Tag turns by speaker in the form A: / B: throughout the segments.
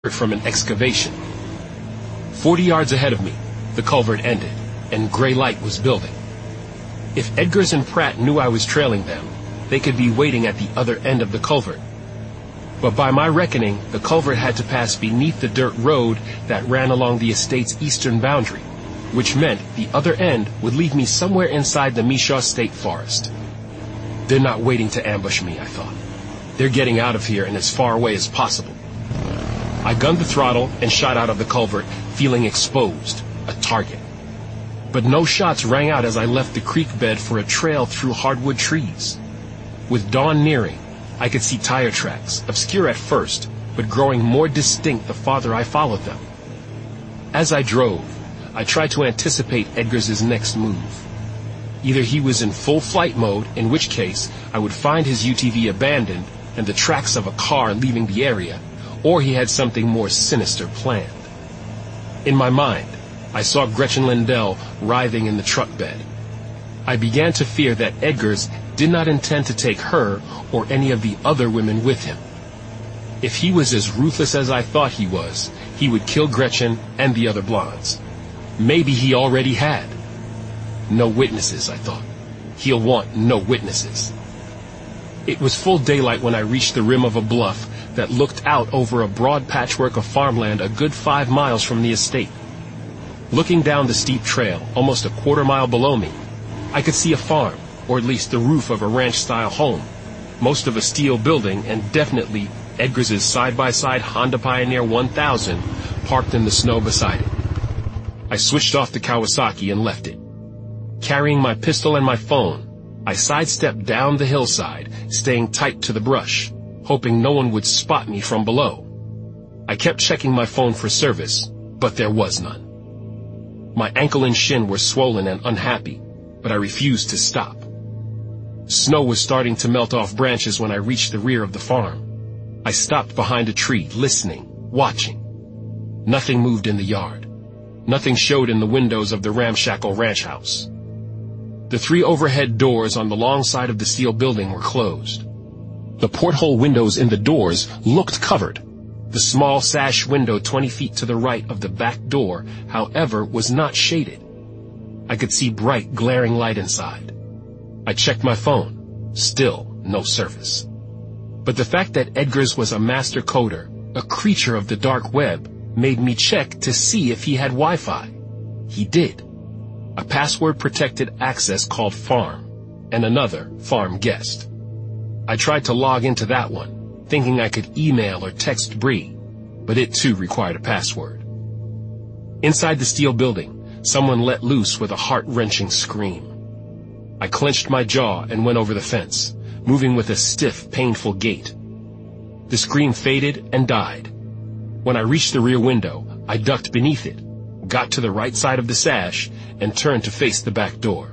A: from an excavation. 40 yards ahead of me, the culvert ended, and gray light was building. If Edgars and Pratt knew I was trailing them, they could be waiting at the other end of the culvert. But by my reckoning, the culvert had to pass beneath the dirt road that ran along the estate's eastern boundary, which meant the other end would leave me somewhere inside the Mishaw State Forest. They're not waiting to ambush me, I thought. They're getting out of here and as far away as possible. I gunned the throttle and shot out of the culvert, feeling exposed, a target. But no shots rang out as I left the creek bed for a trail through hardwood trees. With dawn nearing, I could see tire tracks, obscure at first, but growing more distinct the farther I followed them. As I drove, I tried to anticipate Edgars' next move. Either he was in full flight mode, in which case I would find his UTV abandoned and the tracks of a car leaving the area, or he had something more sinister planned. In my mind, I saw Gretchen Lindell writhing in the truck bed. I began to fear that Edgars did not intend to take her or any of the other women with him. If he was as ruthless as I thought he was, he would kill Gretchen and the other blondes. Maybe he already had. No witnesses, I thought. He'll want no witnesses. It was full daylight when I reached the rim of a bluff that looked out over a broad patchwork of farmland a good 5 miles from the estate. Looking down the steep trail, almost a quarter-mile below me, I could see a farm, or at least the roof of a ranch-style home, most of a steel building, and definitely Edgars' side-by-side Honda Pioneer 1000 parked in the snow beside it. I switched off the Kawasaki and left it. Carrying my pistol and my phone, I sidestepped down the hillside, staying tight to the brush, hoping no one would spot me from below. I kept checking my phone for service, but there was none. My ankle and shin were swollen and unhappy, but I refused to stop. Snow was starting to melt off branches when I reached the rear of the farm. I stopped behind a tree, listening, watching. Nothing moved in the yard. Nothing showed in the windows of the ramshackle ranch house. The 3 overhead doors on the long side of the steel building were closed. The porthole windows in the doors looked covered. The small sash window 20 feet to the right of the back door, however, was not shaded. I could see bright, glaring light inside. I checked my phone. Still no service. But the fact that Edgars was a master coder, a creature of the dark web, made me check to see if he had Wi-Fi. He did. A password-protected access called Farm, and another, Farm Guest. I tried to log into that one, thinking I could email or text Bree, but it too required a password. Inside the steel building, someone let loose with a heart-wrenching scream. I clenched my jaw and went over the fence, moving with a stiff, painful gait. The scream faded and died. When I reached the rear window, I ducked beneath it, got to the right side of the sash, and turned to face the back door.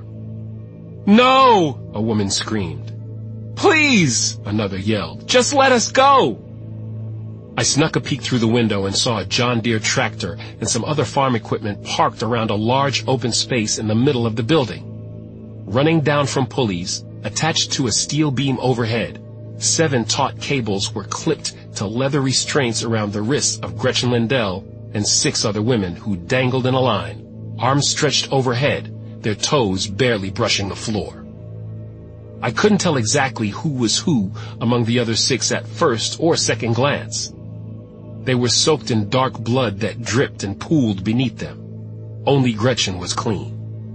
A: "No!" a woman screamed. "Please!" another yelled. "Just let us go!" I snuck a peek through the window and saw a John Deere tractor and some other farm equipment parked around a large open space in the middle of the building. Running down from pulleys, attached to a steel beam overhead, 7 taut cables were clipped to leather restraints around the wrists of Gretchen Lindell and 6 other women who dangled in a line, arms stretched overhead, their toes barely brushing the floor. I couldn't tell exactly who was who among the other 6 at first or second glance. They were soaked in dark blood that dripped and pooled beneath them. Only Gretchen was clean.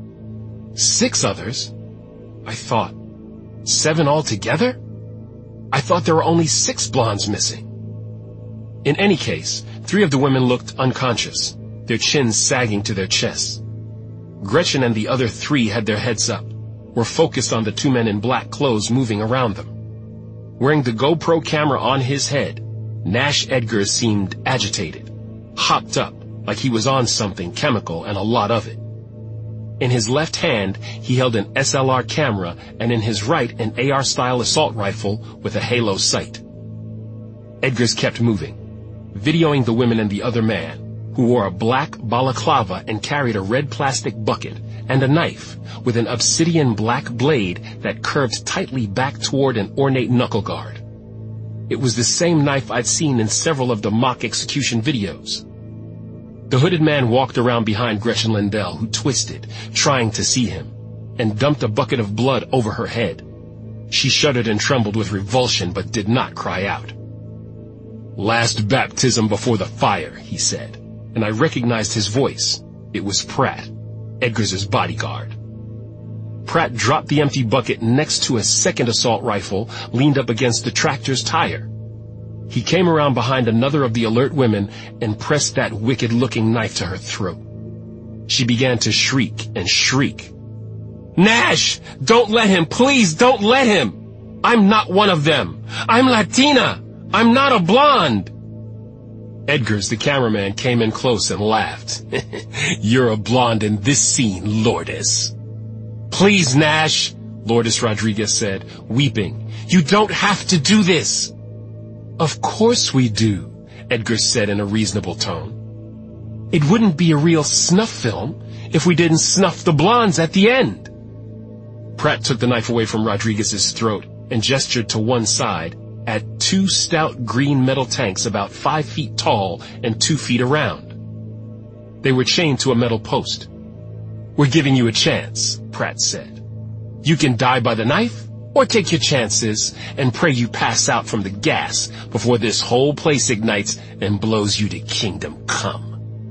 A: 6 others? I thought. 7 altogether? I thought there were only 6 blondes missing. In any case, 3 of the women looked unconscious, their chins sagging to their chests. Gretchen and the other 3 had their heads up, were focused on the 2 men in black clothes moving around them. Wearing the GoPro camera on his head, Nash Edgars seemed agitated, hopped up, like he was on something chemical and a lot of it. In his left hand, he held an SLR camera, and in his right, an AR-style assault rifle with a halo sight. Edgars kept moving, videoing the women and the other man, who wore a black balaclava and carried a red plastic bucket and a knife with an obsidian black blade that curved tightly back toward an ornate knuckle guard. It was the same knife I'd seen in several of the mock execution videos. The hooded man walked around behind Gretchen Lindell, who twisted, trying to see him, and dumped a bucket of blood over her head. She shuddered and trembled with revulsion, but did not cry out. "Last baptism before the fire," he said, and I recognized his voice. It was Pratt, Edgar's bodyguard. Pratt dropped the empty bucket next to a second assault rifle leaned up against the tractor's tire. He came around behind another of the alert women and pressed that wicked-looking knife to her throat. She began to shriek and shriek. "Nash! Don't let him! Please don't let him! I'm not one of them! I'm Latina! I'm not a blonde!" Edgars, the cameraman, came in close and laughed. "You're a blonde in this scene, Lourdes." "Please, Nash," Lourdes Rodriguez said, weeping. "You don't have to do this." "Of course we do," Edgar said in a reasonable tone. "It wouldn't be a real snuff film if we didn't snuff the blondes at the end." Pratt took the knife away from Rodriguez's throat and gestured to one side at two stout green metal tanks about 5 feet tall and 2 feet around. They were chained to a metal post. "We're giving you a chance," Pratt said. "You can die by the knife, or take your chances and pray you pass out from the gas before this whole place ignites and blows you to kingdom come."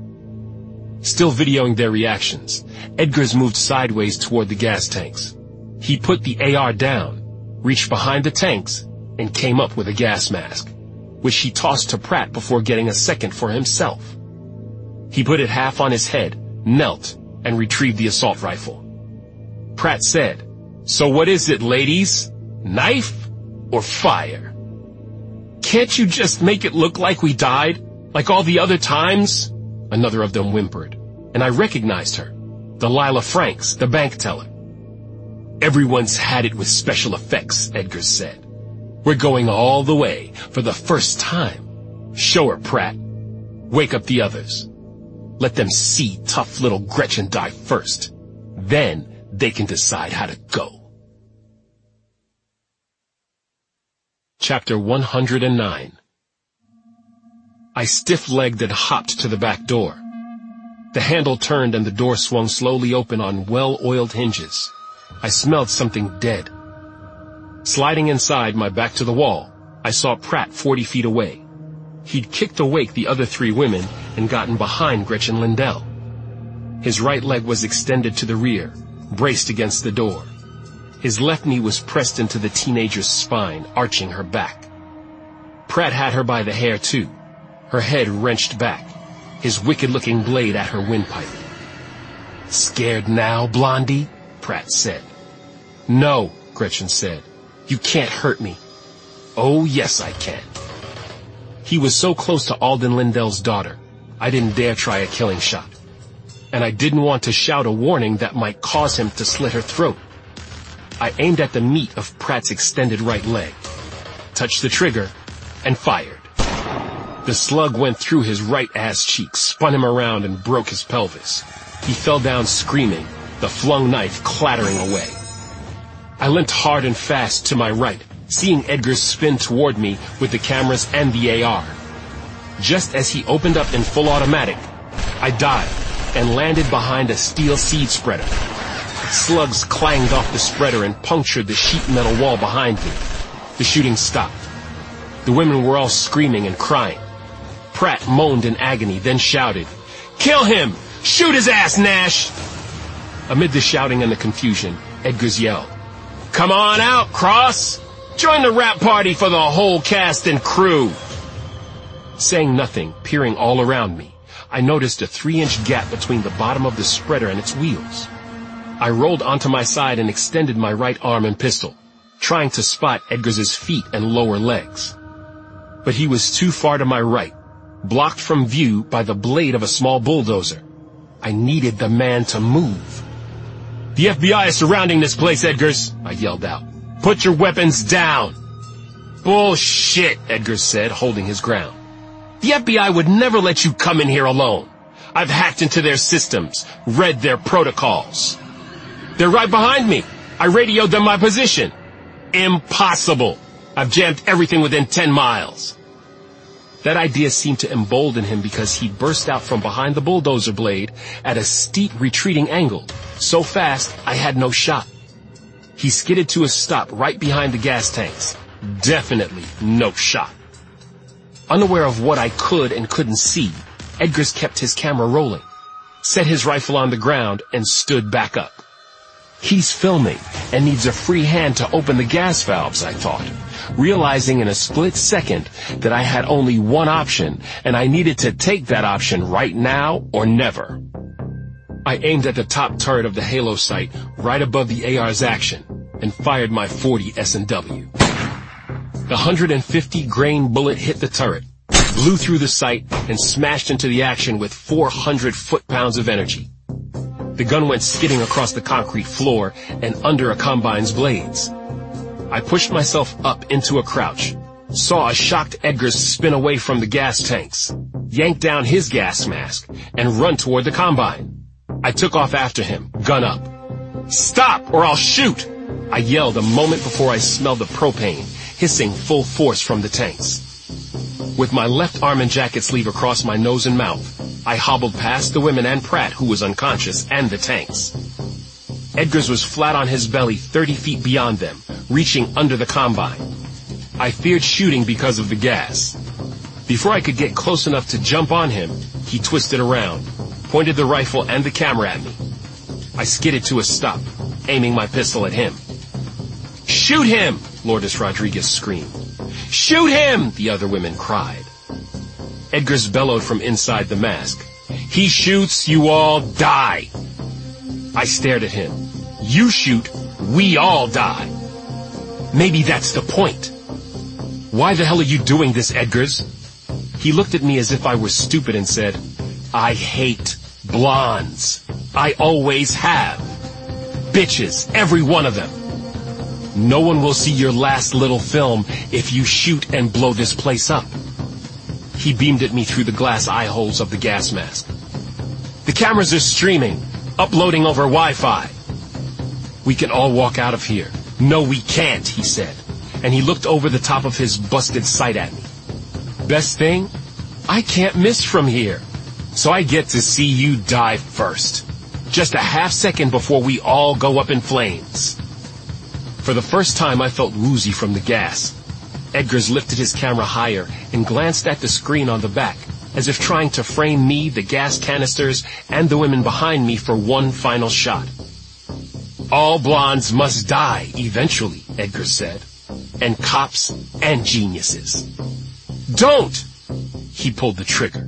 A: Still videoing their reactions, Edgars moved sideways toward the gas tanks. He put the AR down, reached behind the tanks, and came up with a gas mask, which he tossed to Pratt before getting a second for himself. He put it half on his head, knelt, and retrieved the assault rifle. Pratt said, "So what is it, ladies? Knife or fire?" "Can't you just make it look like we died, like all the other times?" Another of them whimpered, and I recognized her, Delilah Franks, the bank teller. "Everyone's had it with special effects," Edgars said. "We're going all the way for the first time. Show her, Pratt. Wake up the others. Let them see tough little Gretchen die first. Then they can decide how to go." Chapter 109. I stiff-legged and hopped to the back door. The handle turned and the door swung slowly open on well-oiled hinges. I smelled something dead. Sliding inside, my back to the wall, I saw Pratt 40 feet away. He'd kicked awake the other 3 women and gotten behind Gretchen Lindell. His right leg was extended to the rear, braced against the door. His left knee was pressed into the teenager's spine, arching her back. Pratt had her by the hair, too, her head wrenched back, his wicked-looking blade at her windpipe. "Scared now, Blondie?" Pratt said. "No," Gretchen said. "You can't hurt me." "Oh, yes, I can." He was so close to Alden Lindell's daughter, I didn't dare try a killing shot. And I didn't want to shout a warning that might cause him to slit her throat. I aimed at the meat of Pratt's extended right leg, touched the trigger, and fired. The slug went through his right ass cheek, spun him around, and broke his pelvis. He fell down screaming, the flung knife clattering away. I limped hard and fast to my right, seeing Edgars spin toward me with the cameras and the AR. Just as he opened up in full automatic, I dived and landed behind a steel seed spreader. Slugs clanged off the spreader and punctured the sheet metal wall behind me. The shooting stopped. The women were all screaming and crying. Pratt moaned in agony, then shouted, "Kill him! Shoot his ass, Nash!" Amid the shouting and the confusion, Edgars yelled, "Come on out, Cross! Join the rap party for the whole cast and crew!" Saying nothing, peering all around me, I noticed a 3-inch gap between the bottom of the spreader and its wheels. I rolled onto my side and extended my right arm and pistol, trying to spot Edgars's feet and lower legs. But he was too far to my right, blocked from view by the blade of a small bulldozer. I needed the man to move. "The FBI is surrounding this place, Edgars," I yelled out. "Put your weapons down." "Bullshit," Edgars said, holding his ground. "The FBI would never let you come in here alone. I've hacked into their systems, read their protocols. They're right behind me. I radioed them my position." "Impossible." I've jammed everything within 10 miles. That idea seemed to embolden him because he burst out from behind the bulldozer blade at a steep retreating angle, so fast I had no shot. He skidded to a stop right behind the gas tanks. Definitely no shot. Unaware of what I could and couldn't see, Edgars kept his camera rolling, set his rifle on the ground, and stood back up. He's filming and needs a free hand to open the gas valves, I thought, realizing in a split second that I had only one option, and I needed to take that option right now or never. I aimed at the top turret of the Halo sight right above the AR's action and fired my .40 S&W. The 150-grain bullet hit the turret, blew through the sight, and smashed into the action with 400 foot-pounds of energy. The gun went skidding across the concrete floor and under a combine's blades. I pushed myself up into a crouch, saw a shocked Edgars spin away from the gas tanks, yank down his gas mask, and run toward the combine. I took off after him, gun up. "Stop, or I'll shoot!" I yelled a moment before I smelled the propane hissing full force from the tanks. With my left arm and jacket sleeve across my nose and mouth, I hobbled past the women and Pratt, who was unconscious, and the tanks. Edgars was flat on his belly 30 feet beyond them, reaching under the combine. I feared shooting because of the gas. Before I could get close enough to jump on him, he twisted around, pointed the rifle and the camera at me. I skidded to a stop, aiming my pistol at him. "Shoot him!" Lourdes Rodriguez screamed. "Shoot him!" the other women cried. Edgars bellowed from inside the mask. "He shoots, you all die." I stared at him. "You shoot, we all die." Maybe that's the point. "Why the hell are you doing this, Edgars?" He looked at me as if I were stupid and said, "I hate blondes. I always have. Bitches, every one of them. No one will see your last little film if you shoot and blow this place up." He beamed at me through the glass eye holes of the gas mask. "The cameras are streaming, uploading over Wi-Fi. We can all walk out of here." "No, we can't," he said, and he looked over the top of his busted sight at me. "Best thing, I can't miss from here, so I get to see you die first. Just a half second before we all go up in flames." For the first time, I felt woozy from the gas. Edgars lifted his camera higher and glanced at the screen on the back, as if trying to frame me, the gas canisters, and the women behind me for one final shot. "All blondes must die eventually," Edgars said. "And cops and geniuses." "Don't!" He pulled the trigger.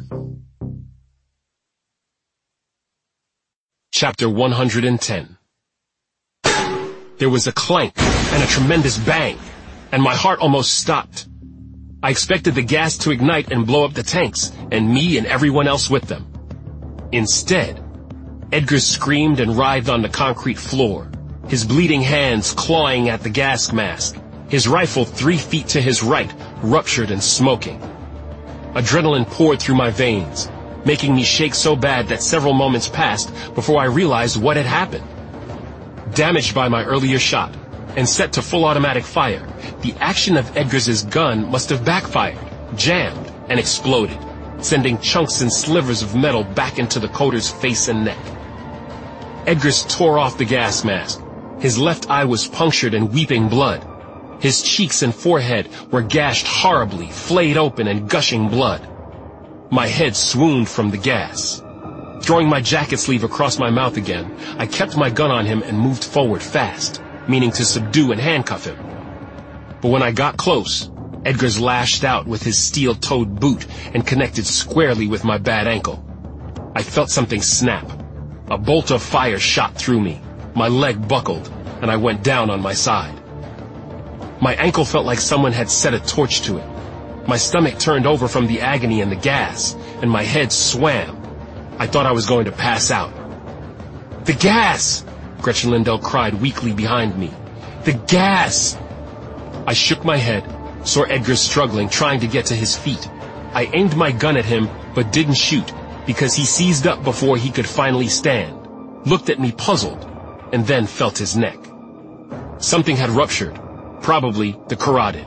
A: Chapter 110. There was a clank and a tremendous bang, and my heart almost stopped. I expected the gas to ignite and blow up the tanks, and me and everyone else with them. Instead, Edgars screamed and writhed on the concrete floor, his bleeding hands clawing at the gas mask, his rifle 3 feet to his right, ruptured and smoking. Adrenaline poured through my veins, making me shake so bad that several moments passed before I realized what had happened. Damaged by my earlier shot, and set to full automatic fire, the action of Edgars's gun must have backfired, jammed, and exploded, sending chunks and slivers of metal back into the coder's face and neck. Edgars tore off the gas mask. His left eye was punctured and weeping blood. His cheeks and forehead were gashed horribly, flayed open and gushing blood. My head swooned from the gas. Throwing my jacket sleeve across my mouth again, I kept my gun on him and moved forward fast, meaning to subdue and handcuff him. But when I got close, Edgars lashed out with his steel-toed boot and connected squarely with my bad ankle. I felt something snap. A bolt of fire shot through me. My leg buckled, and I went down on my side. My ankle felt like someone had set a torch to it. My stomach turned over from the agony and the gas, and my head swam. I thought I was going to pass out. "The gas!" Gretchen Lindell cried weakly behind me. "The gas!" I shook my head, saw Edgars struggling, trying to get to his feet. I aimed my gun at him, but didn't shoot, because he seized up before he could finally stand, looked at me puzzled, and then felt his neck. Something had ruptured, probably the carotid.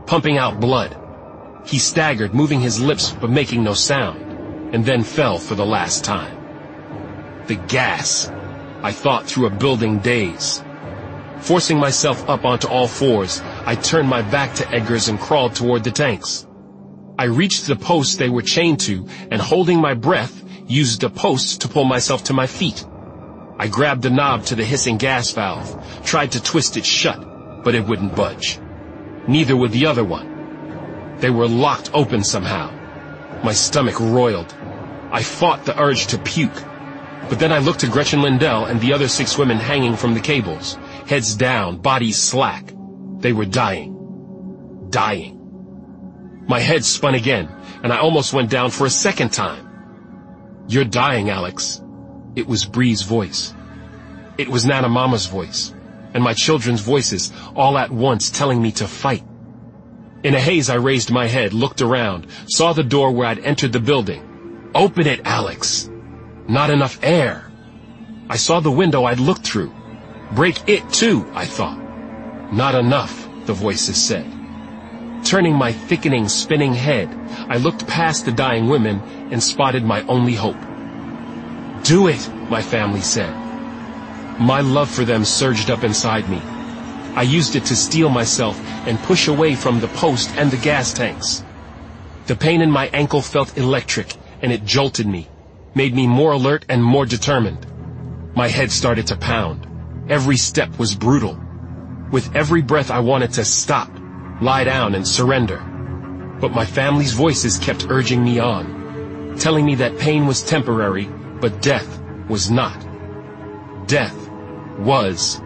A: pumping out blood. He staggered, moving his lips but making no sound, and then fell for the last time. The gas. I thought through a building daze. Forcing myself up onto all fours, I turned my back to Edgar's and crawled toward the tanks. I reached the post they were chained to, and holding my breath, used the posts to pull myself to my feet. I grabbed the knob to the hissing gas valve, tried to twist it shut, but it wouldn't budge. Neither would the other one. They were locked open somehow. My stomach roiled. I fought the urge to puke. But then I looked at Gretchen Lindell and the other 6 women hanging from the cables, heads down, bodies slack. They were dying. Dying. My head spun again, and I almost went down for a second time. "You're dying, Alex." It was Bree's voice. It was Nana Mama's voice, and my children's voices all at once telling me to fight. In a haze I raised my head, looked around, saw the door where I'd entered the building. "Open it, Alex." Not enough air. I saw the window I'd looked through. "Break it too," I thought. Not enough, the voices said. Turning my thickening, spinning head, I looked past the dying women and spotted my only hope. "Do it," my family said. My love for them surged up inside me. I used it to steel myself and push away from the post and the gas tanks. The pain in my ankle felt electric, and it jolted me, made me more alert and more determined. My head started to pound. Every step was brutal. With every breath I wanted to stop, lie down and surrender. But my family's voices kept urging me on, telling me that pain was temporary, but death was not. Death was.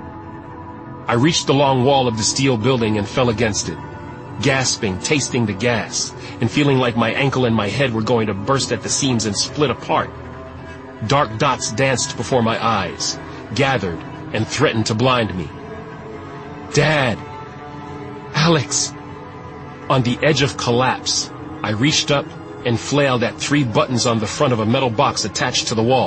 A: I reached the long wall of the steel building and fell against it, gasping, tasting the gas, and feeling like my ankle and my head were going to burst at the seams and split apart. Dark dots danced before my eyes, gathered, and threatened to blind me. "Dad! Alex!" On the edge of collapse, I reached up and flailed at 3 buttons on the front of a metal box attached to the wall.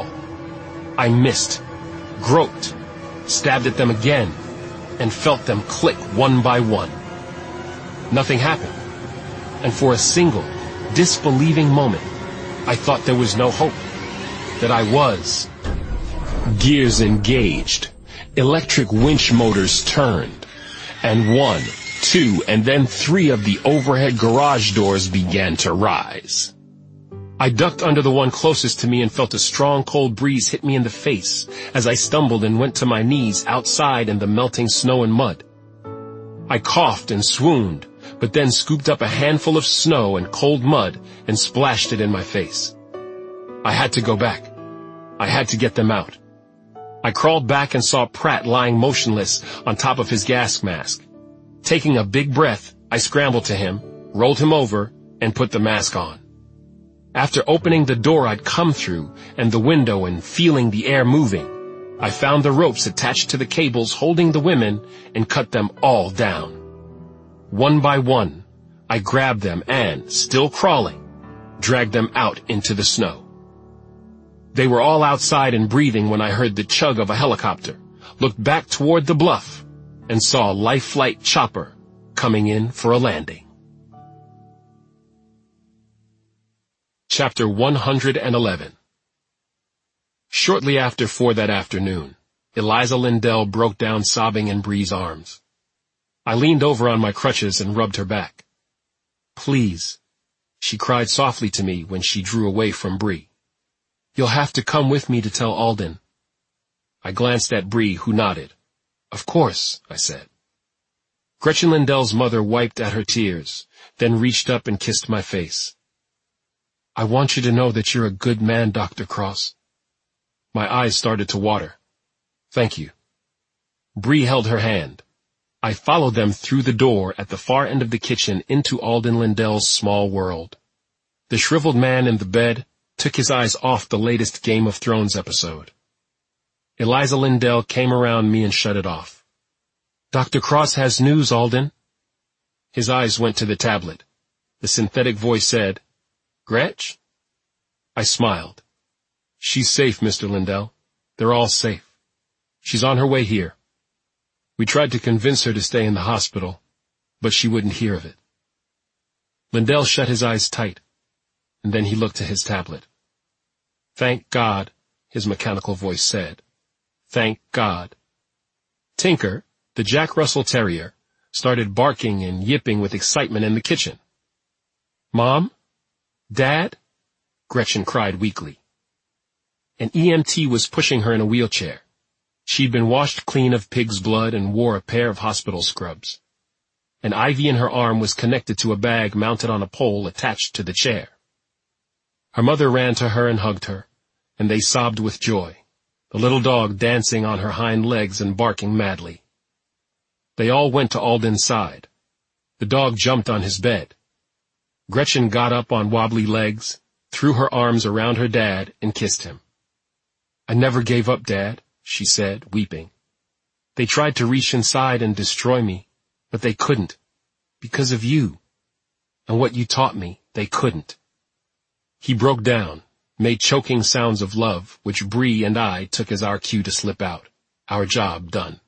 A: I missed, groped, stabbed at them again, and felt them click one by one. Nothing happened, and for a single, disbelieving moment, I thought there was no hope, that I was. Gears engaged, electric winch motors turned, and 1, 2, and then 3 of the overhead garage doors began to rise. I ducked under the one closest to me and felt a strong cold breeze hit me in the face as I stumbled and went to my knees outside in the melting snow and mud. I coughed and swooned, but then scooped up a handful of snow and cold mud and splashed it in my face. I had to go back. I had to get them out. I crawled back and saw Pratt lying motionless on top of his gas mask. Taking a big breath, I scrambled to him, rolled him over, and put the mask on. After opening the door I'd come through and the window and feeling the air moving, I found the ropes attached to the cables holding the women and cut them all down. One by one, I grabbed them and, still crawling, dragged them out into the snow. They were all outside and breathing when I heard the chug of a helicopter, looked back toward the bluff, and saw a life flight chopper coming in for a landing. Chapter 111. Shortly after 4 that afternoon, Eliza Lindell broke down sobbing in Bree's arms. I leaned over on my crutches and rubbed her back. "Please," she cried softly to me when she drew away from Bree. "You'll have to come with me to tell Alden." I glanced at Bree, who nodded. "Of course," I said. Gretchen Lindell's mother wiped at her tears, then reached up and kissed my face. "I want you to know that you're a good man, Dr. Cross." My eyes started to water. "Thank you." Bree held her hand. I followed them through the door at the far end of the kitchen into Alden Lindell's small world. The shriveled man in the bed took his eyes off the latest Game of Thrones episode. Eliza Lindell came around me and shut it off. "Dr. Cross has news, Alden." His eyes went to the tablet. The synthetic voice said, "Gretch?" I smiled. "She's safe, Mr. Lindell. They're all safe. She's on her way here. We tried to convince her to stay in the hospital, but she wouldn't hear of it." Lindell shut his eyes tight, and then he looked to his tablet. "Thank God," his mechanical voice said. "Thank God." Tinker, the Jack Russell Terrier, started barking and yipping with excitement in the kitchen. "Mom? Dad?" Gretchen cried weakly. An EMT was pushing her in a wheelchair. She'd been washed clean of pig's blood and wore a pair of hospital scrubs. An IV in her arm was connected to a bag mounted on a pole attached to the chair. Her mother ran to her and hugged her, and they sobbed with joy, the little dog dancing on her hind legs and barking madly. They all went to Alden's side. The dog jumped on his bed. Gretchen got up on wobbly legs, threw her arms around her dad, and kissed him. "I never gave up, Dad," she said, weeping. "They tried to reach inside and destroy me, but they couldn't. Because of you. And what you taught me, they couldn't." He broke down, made choking sounds of love, which Bree and I took as our cue to slip out, our job done.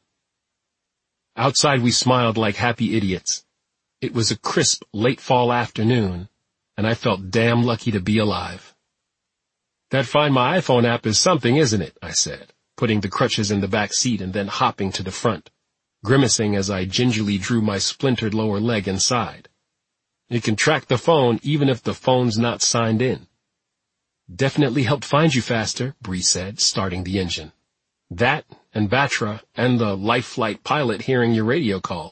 A: Outside we smiled like happy idiots. It was a crisp, late fall afternoon, and I felt damn lucky to be alive. "That Find My iPhone app is something, isn't it?" I said, putting the crutches in the back seat and then hopping to the front, grimacing as I gingerly drew my splintered lower leg inside. "It can track the phone even if the phone's not signed in." "Definitely helped find you faster," Bree said, starting the engine. "That, and Batra, and the Life Flight pilot hearing your radio call."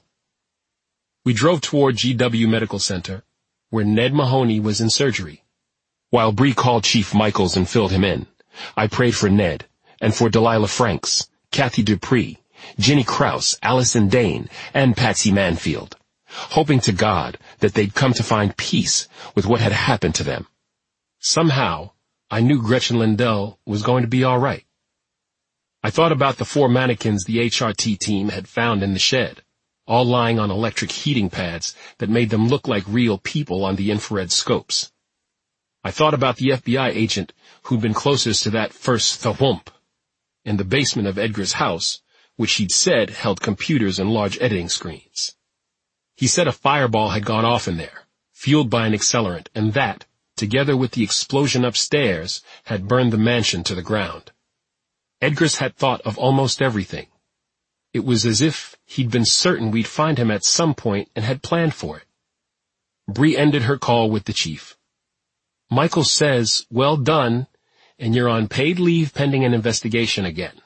A: We drove toward GW Medical Center, where Ned Mahoney was in surgery. While Bree called Chief Michaels and filled him in, I prayed for Ned, and for Delilah Franks, Kathy Dupree, Jenny Krause, Allison Dane, and Patsy Manfield, hoping to God that they'd come to find peace with what had happened to them. Somehow, I knew Gretchen Lindell was going to be all right. I thought about the 4 mannequins the HRT team had found in the shed, all lying on electric heating pads that made them look like real people on the infrared scopes. I thought about the FBI agent who'd been closest to that first thwomp in the basement of Edgar's house, which he'd said held computers and large editing screens. He said a fireball had gone off in there, fueled by an accelerant, and that, together with the explosion upstairs, had burned the mansion to the ground. Edgar's had thought of almost everything. It was as if he'd been certain we'd find him at some point and had planned for it. Bree ended her call with the chief. "Michael says, well done, and you're on paid leave pending an investigation again.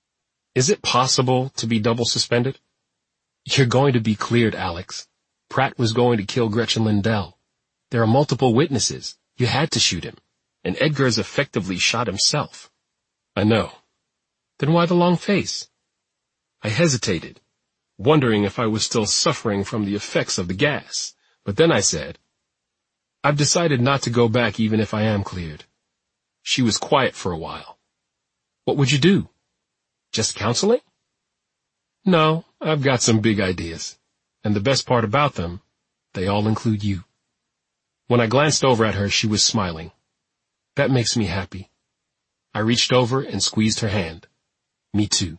A: Is it possible to be double suspended?" "You're going to be cleared, Alex. Pratt was going to kill Gretchen Lindell. There are multiple witnesses. You had to shoot him, and Edgar has effectively shot himself." "I know." "Then why the long face?" I hesitated, wondering if I was still suffering from the effects of the gas, but then I said, "I've decided not to go back even if I am cleared." She was quiet for a while. "What would you do? Just counseling?" "No, I've got some big ideas, and the best part about them, they all include you." When I glanced over at her, she was smiling. "That makes me happy." I reached over and squeezed her hand. "Me too."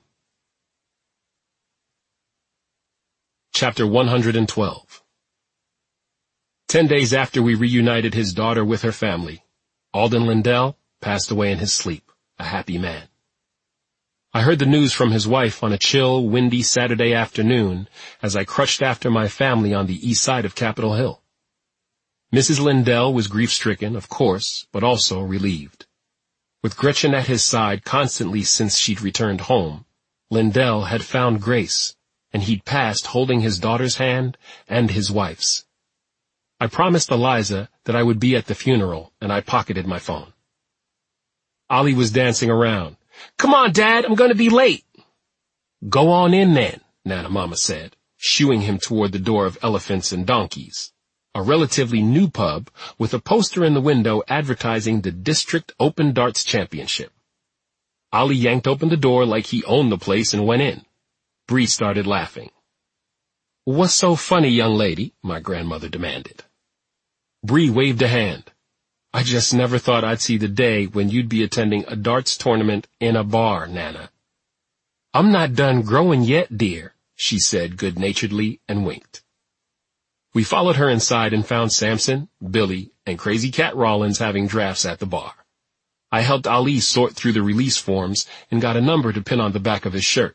A: Chapter 112. 10 days after we reunited his daughter with her family, Alden Lindell passed away in his sleep, a happy man. I heard the news from his wife on a chill, windy Saturday afternoon as I crutched after my family on the east side of Capitol Hill. Mrs. Lindell was grief-stricken, of course, but also relieved. With Gretchen at his side constantly since she'd returned home, Lindell had found grace, and he'd passed holding his daughter's hand and his wife's. I promised Eliza that I would be at the funeral, and I pocketed my phone. Ollie was dancing around. "Come on, Dad, I'm going to be late." "Go on in then," Nana Mama said, shooing him toward the door of Elephants and Donkeys, a relatively new pub with a poster in the window advertising the District Open Darts Championship. Ollie yanked open the door like he owned the place and went in. Bree started laughing. "What's so funny, young lady?" my grandmother demanded. Bree waved a hand. "I just never thought I'd see the day when you'd be attending a darts tournament in a bar, Nana." "I'm not done growing yet, dear," she said good-naturedly and winked. We followed her inside and found Samson, Billy, and Crazy Cat Rollins having drafts at the bar. I helped Ali sort through the release forms and got a number to pin on the back of his shirt.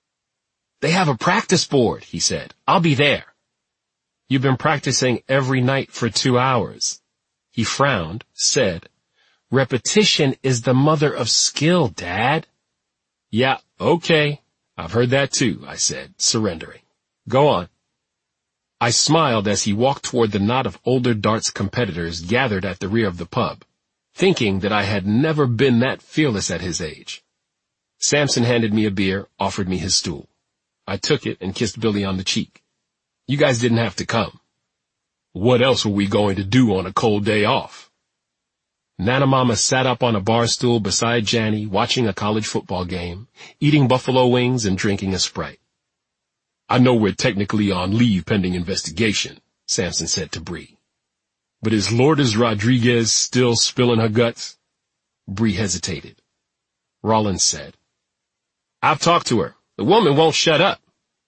A: "They have a practice board," he said. "I'll be there." "You've been practicing every night for 2 hours. He frowned, said, "Repetition is the mother of skill, Dad." "Yeah, okay. I've heard that too," I said, surrendering. "Go on." I smiled as he walked toward the knot of older darts competitors gathered at the rear of the pub, thinking that I had never been that fearless at his age. Samson handed me a beer, offered me his stool. I took it and kissed Billy on the cheek. "You guys didn't have to come." "What else were we going to do on a cold day off?" Nana Mama sat up on a bar stool beside Janny, watching a college football game, eating buffalo wings and drinking a Sprite. "I know we're technically on leave pending investigation," Samson said to Bree. "But is Lourdes Rodriguez still spilling her guts?" Bree hesitated. Rollins said, "I've talked to her. The woman won't shut up."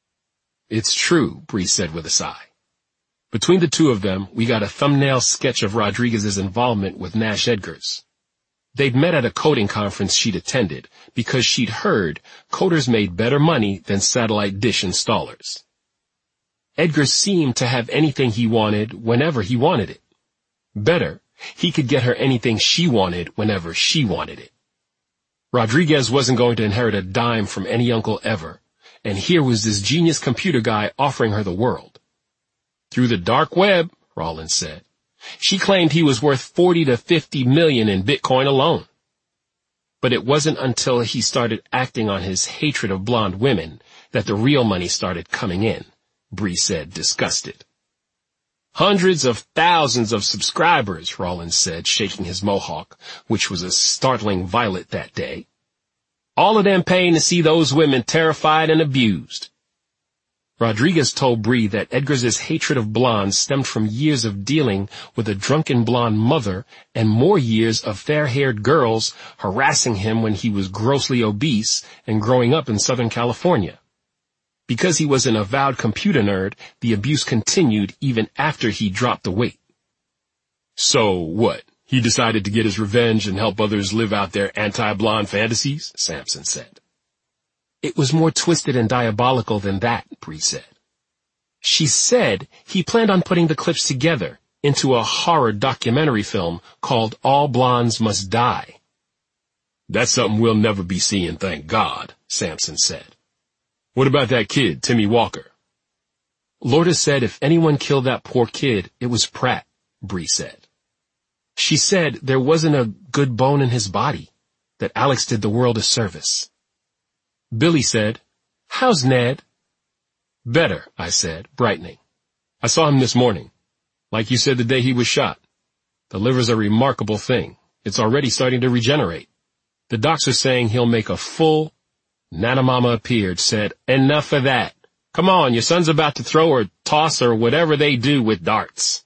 A: "It's true," Bree said with a sigh. Between the two of them, we got a thumbnail sketch of Rodriguez's involvement with Nash Edgars. They'd met at a coding conference she'd attended because she'd heard coders made better money than satellite dish installers. Edgars seemed to have anything he wanted whenever he wanted it. Better, he could get her anything she wanted whenever she wanted it. Rodriguez wasn't going to inherit a dime from any uncle ever, and here was this genius computer guy offering her the world. "Through the dark web," Rollins said. She claimed he was worth 40 to 50 million in Bitcoin alone. But it wasn't until he started acting on his hatred of blonde women that the real money started coming in, Bree said, disgusted. "Hundreds of thousands of subscribers," Rollins said, shaking his mohawk, which was a startling violet that day. "All of them paying to see those women terrified and abused." Rodriguez told Bree that Edgars' hatred of blondes stemmed from years of dealing with a drunken blonde mother and more years of fair-haired girls harassing him when he was grossly obese and growing up in Southern California. Because he was an avowed computer nerd, the abuse continued even after he dropped the weight. "So what? He decided to get his revenge and help others live out their anti-blonde fantasies?" Samson said. "It was more twisted and diabolical than that," Bree said. She said he planned on putting the clips together into a horror documentary film called All Blondes Must Die. "That's something we'll never be seeing, thank God," Samson said. "What about that kid, Timmy Walker?" Lourdes said if anyone killed that poor kid, it was Pratt, Bree said. She said there wasn't a good bone in his body, that Alex did the world a service. Billy said, "How's Ned?" "Better," I said, brightening. "I saw him this morning. Like you said the day he was shot. The liver's a remarkable thing. It's already starting to regenerate. The docs are saying he'll make a full—" Nana Mama appeared, said, "Enough of that. Come on, your son's about to throw or toss or whatever they do with darts."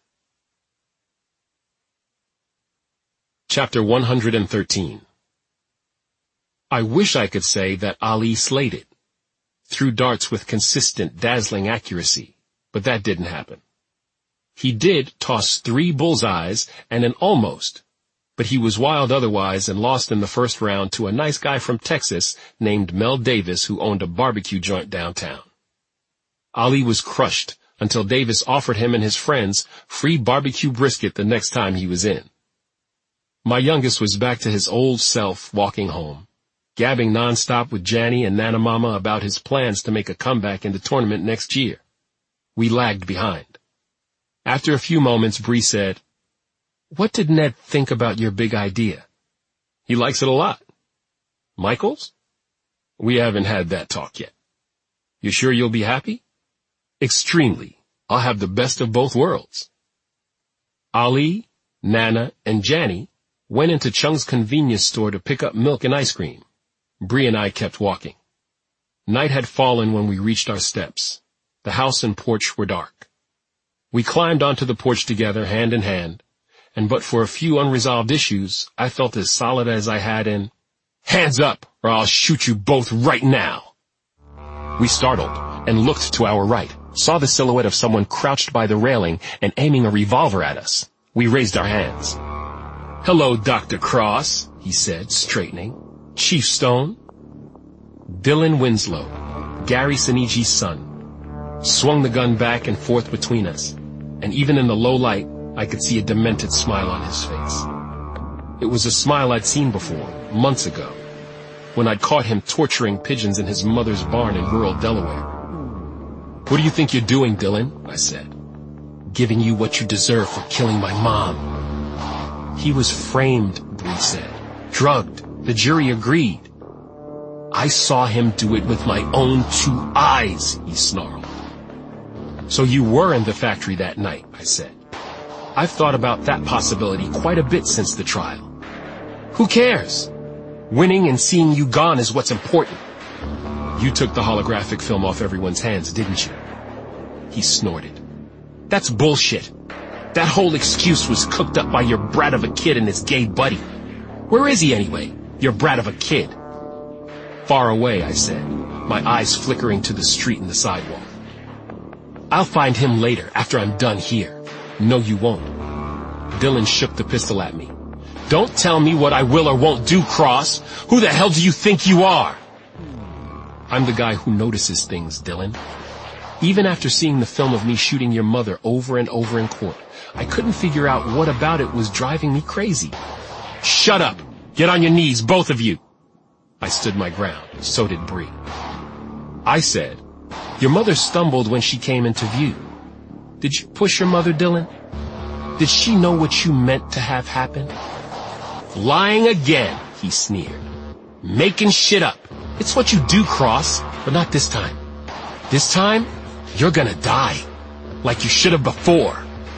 A: Chapter 113. I wish I could say that Ali slayed it. Threw darts with consistent, dazzling accuracy, but that didn't happen. He did toss 3 bullseyes and an almost, but he was wild otherwise and lost in the first round to a nice guy from Texas named Mel Davis who owned a barbecue joint downtown. Ali was crushed until Davis offered him and his friends free barbecue brisket the next time he was in. My youngest was back to his old self walking home, gabbing nonstop with Janny and Nana Mama about his plans to make a comeback in the tournament next year. We lagged behind. After a few moments, Bree said, "What did Ned think about your big idea?" "He likes it a lot." "Michaels?" "We haven't had that talk yet." "You sure you'll be happy?" "Extremely. I'll have the best of both worlds." Ali, Nana, and Janny went into Chung's convenience store to pick up milk and ice cream. Bree and I kept walking. Night had fallen when we reached our steps. The house and porch were dark. We climbed onto the porch together, hand in hand, and but for a few unresolved issues, I felt as solid as I had in, "Hands up, or I'll shoot you both right now." We startled and looked to our right, saw the silhouette of someone crouched by the railing and aiming a revolver at us. We raised our hands. "Hello, Dr. Cross," he said, straightening. "Chief Stone." Dylan Winslow, Gary Siniji's son, swung the gun back and forth between us, and even in the low light, I could see a demented smile on his face. It was a smile I'd seen before, months ago, when I'd caught him torturing pigeons in his mother's barn in rural Delaware. "What do you think you're doing, Dylan?" I said. "Giving you what you deserve for killing my mom." "He was framed," Bree said. "Drugged. The jury agreed." "I saw him do it with my own 2 eyes, he snarled. "So you were in the factory that night," I said. "I've thought about that possibility quite a bit since the trial. Who cares? Winning and seeing you gone is what's important. You took the holographic film off everyone's hands, didn't you?" He snorted. "That's bullshit. That whole excuse was cooked up by your brat of a kid and his gay buddy. Where is he anyway, your brat of a kid?" "Far away," I said, my eyes flickering to the street and the sidewalk. "I'll find him later, after I'm done here." "No, you won't." Dylan shook the pistol at me. "Don't tell me what I will or won't do, Cross. Who the hell do you think you are?" "I'm the guy who notices things, Dylan. Even after seeing the film of me shooting your mother over and over in court, I couldn't figure out what about it was driving me crazy." "Shut up! Get on your knees, both of you!" I stood my ground. So did Bree. I said, "Your mother stumbled when she came into view. Did you push your mother, Dylan? Did she know what you meant to have happen?" "Lying again," he sneered. "Making shit up. It's what you do, Cross, but not this time. This time, you're gonna die. Like you should have before."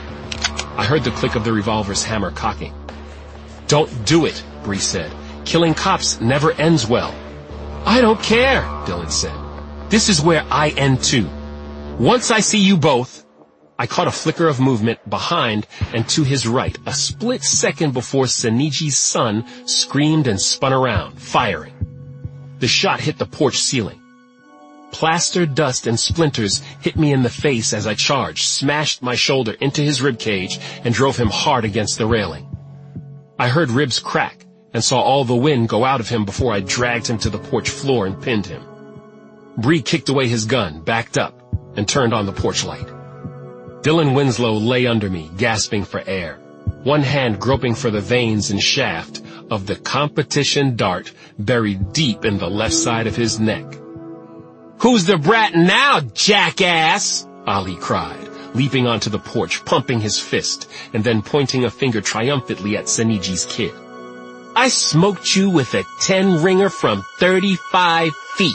A: I heard the click of the revolver's hammer cocking. "Don't do it," Bree said. "Killing cops never ends well." "I don't care," Dylan said. "This is where I end too. Once I see you both." I caught a flicker of movement behind and to his right, a split second before Siniji's son screamed and spun around, firing. The shot hit the porch ceiling. Plaster, dust, and splinters hit me in the face as I charged, smashed my shoulder into his ribcage, and drove him hard against the railing. I heard ribs crack and saw all the wind go out of him before I dragged him to the porch floor and pinned him. Bree kicked away his gun, backed up, and turned on the porch light. Dylan Winslow lay under me, gasping for air, one hand groping for the veins and shaft of the competition dart buried deep in the left side of his neck. "Who's the brat now, jackass?" Ali cried, leaping onto the porch, pumping his fist, and then pointing a finger triumphantly at Siniji's kid. "I smoked you with a 10-ringer from 35 feet.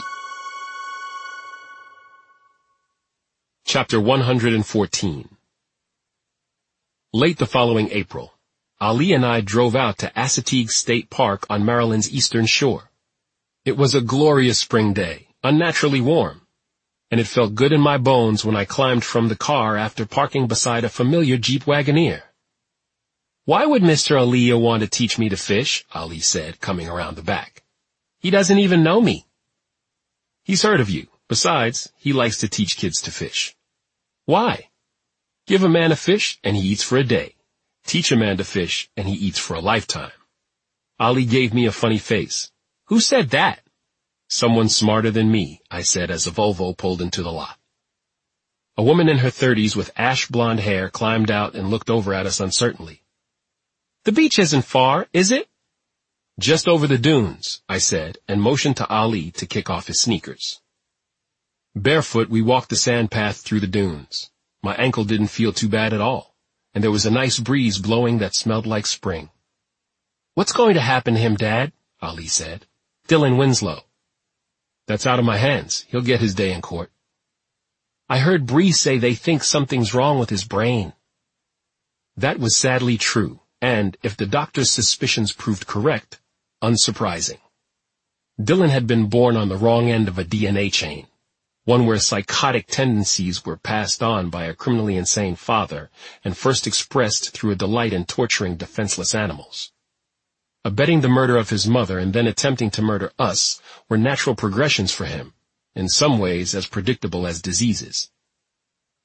A: Chapter 114. Late the following April, Ali and I drove out to Assateague State Park on Maryland's eastern shore. It was a glorious spring day, unnaturally warm, and it felt good in my bones when I climbed from the car after parking beside a familiar Jeep Wagoneer. "Why would Mr. Aaliyah want to teach me to fish?" Ali said, coming around the back. "He doesn't even know me." "He's heard of you. Besides, he likes to teach kids to fish." "Why?" "Give a man a fish, and he eats for a day. Teach a man to fish, and he eats for a lifetime." Ali gave me a funny face. "Who said that?" "Someone smarter than me," I said as a Volvo pulled into the lot. A woman in her 30s with ash blonde hair climbed out and looked over at us uncertainly. "The beach isn't far, is it?" "Just over the dunes," I said, and motioned to Ali to kick off his sneakers. Barefoot, we walked the sand path through the dunes. My ankle didn't feel too bad at all, and there was a nice breeze blowing that smelled like spring. "What's going to happen to him, Dad?" Ali said. "Dylan Winslow." "That's out of my hands. He'll get his day in court." "I heard Bree say they think something's wrong with his brain." That was sadly true, and, if the doctor's suspicions proved correct, unsurprising. Dylan had been born on the wrong end of a DNA chain, one where psychotic tendencies were passed on by a criminally insane father and first expressed through a delight in torturing defenseless animals. Abetting the murder of his mother and then attempting to murder us were natural progressions for him, in some ways as predictable as diseases.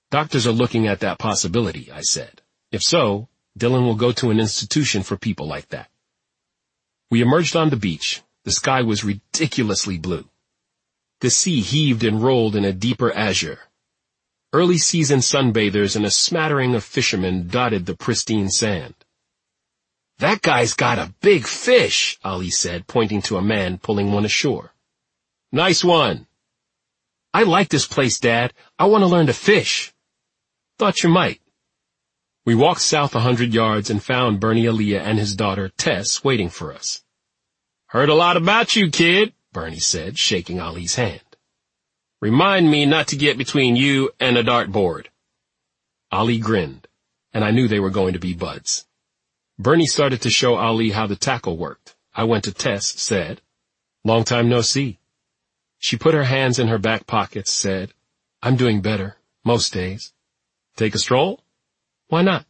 A: Doctors are looking at that possibility, I said. If so, Dylan will go to an institution for people like that. We emerged on the beach. The sky was ridiculously blue. The sea heaved and rolled in a deeper azure. Early season sunbathers and a smattering of fishermen dotted the pristine sand. "That guy's got a big fish," Ali said, pointing to a man pulling one ashore. "Nice one." "I like this place, Dad. I want to learn to fish." "Thought you might." We walked south 100 yards and found Bernie Aaliyah and his daughter, Tess, waiting for us. "Heard a lot about you, kid," Bernie said, shaking Ali's hand. "Remind me not to get between you and a dartboard." Ali grinned, and I knew they were going to be buds. Bernie started to show Ali how the tackle worked. I went to Tess, said, "Long time no see." She put her hands in her back pockets, said, "I'm doing better, most days." "Take a stroll?" "Why not?"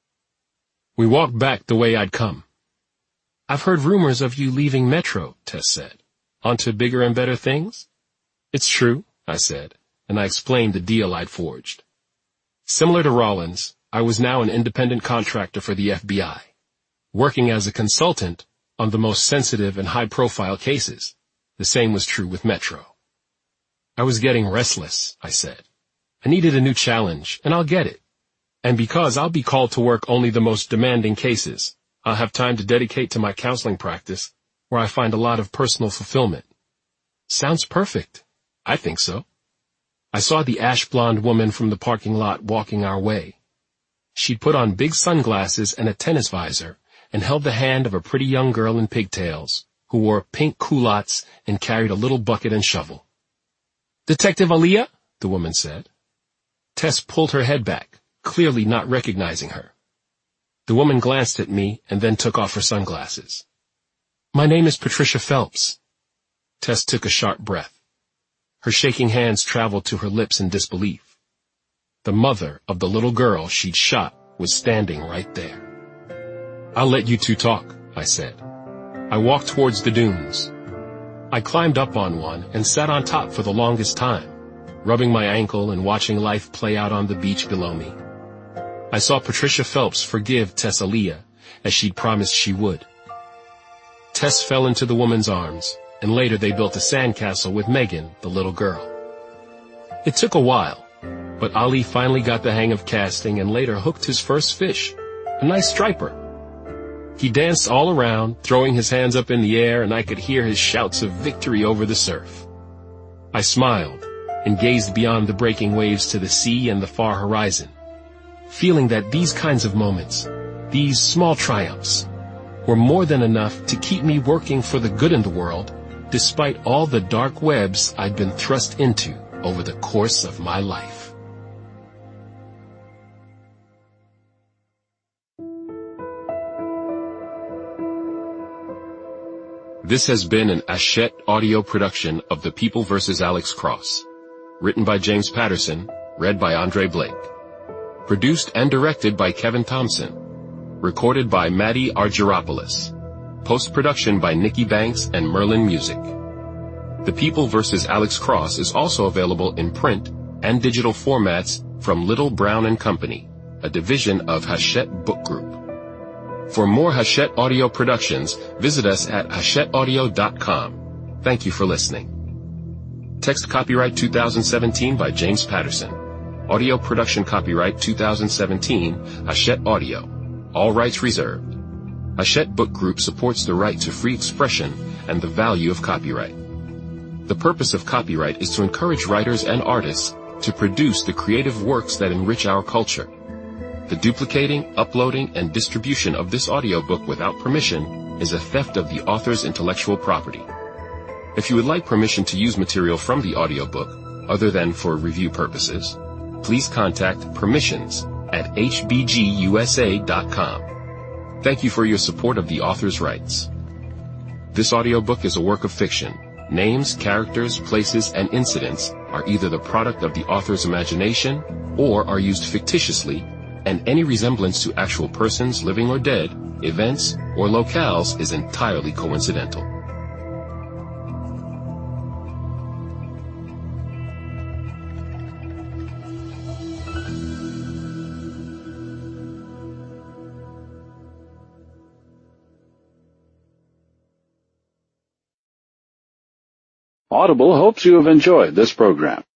A: We walked back the way I'd come. "I've heard rumors of you leaving Metro," Tess said. "On to bigger and better things?" "It's true," I said, and I explained the deal I'd forged. Similar to Rollins, I was now an independent contractor for the FBI, working as a consultant on the most sensitive and high-profile cases. The same was true with Metro. I was getting restless, I said. I needed a new challenge, and I'll get it. And because I'll be called to work only the most demanding cases, I'll have time to dedicate to my counseling practice, where I find a lot of personal fulfillment. Sounds perfect. I think so. I saw the ash-blonde woman from the parking lot walking our way. She'd put on big sunglasses and a tennis visor and held the hand of a pretty young girl in pigtails, who wore pink culottes and carried a little bucket and shovel. "Detective Aaliyah?" the woman said. Tess pulled her head back, clearly not recognizing her. The woman glanced at me and then took off her sunglasses. "My name is Patricia Phelps." Tess took a sharp breath. Her shaking hands traveled to her lips in disbelief. The mother of the little girl she'd shot was standing right there. "I'll let you two talk," I said. I walked towards the dunes. I climbed up on one and sat on top for the longest time, rubbing my ankle and watching life play out on the beach below me. I saw Patricia Phelps forgive Tess Aaliyah, as she'd promised she would. Tess fell into the woman's arms, and later they built a sandcastle with Megan, the little girl. It took a while, but Ali finally got the hang of casting and later hooked his first fish, a nice striper. He danced all around, throwing his hands up in the air, and I could hear his shouts of victory over the surf. I smiled and gazed beyond the breaking waves to the sea and the far horizon, feeling that these kinds of moments, these small triumphs, were more than enough to keep me working for the good in the world, despite all the dark webs I'd been thrust into over the course of my life. This has been an Hachette audio production of The People vs. Alex Cross. Written by James Patterson, read by Andre Blake. Produced and directed by Kevin Thompson. Recorded by Maddie Argyropoulos. Post-production by Nikki Banks and Merlin Music. The People vs. Alex Cross is also available in print and digital formats from Little Brown & Company, a division of Hachette Book Group. For more Hachette audio productions, visit us at hachetteaudio.com. Thank you for listening. Text copyright 2017 by James Patterson. Audio production copyright 2017, Hachette Audio. All rights reserved. Hachette Book Group supports the right to free expression and the value of copyright. The purpose of copyright is to encourage writers and artists to produce the creative works that enrich our culture. The duplicating, uploading, and distribution of this audiobook without permission is a theft of the author's intellectual property. If you would like permission to use material from the audiobook, other than for review purposes, please contact permissions@hbgusa.com. Thank you for your support of the author's rights. This audiobook is a work of fiction. Names, characters, places, and incidents are either the product of the author's imagination or are used fictitiously, and any resemblance to actual persons, living or dead, events, or locales is entirely coincidental.
B: Audible hopes you have enjoyed this program.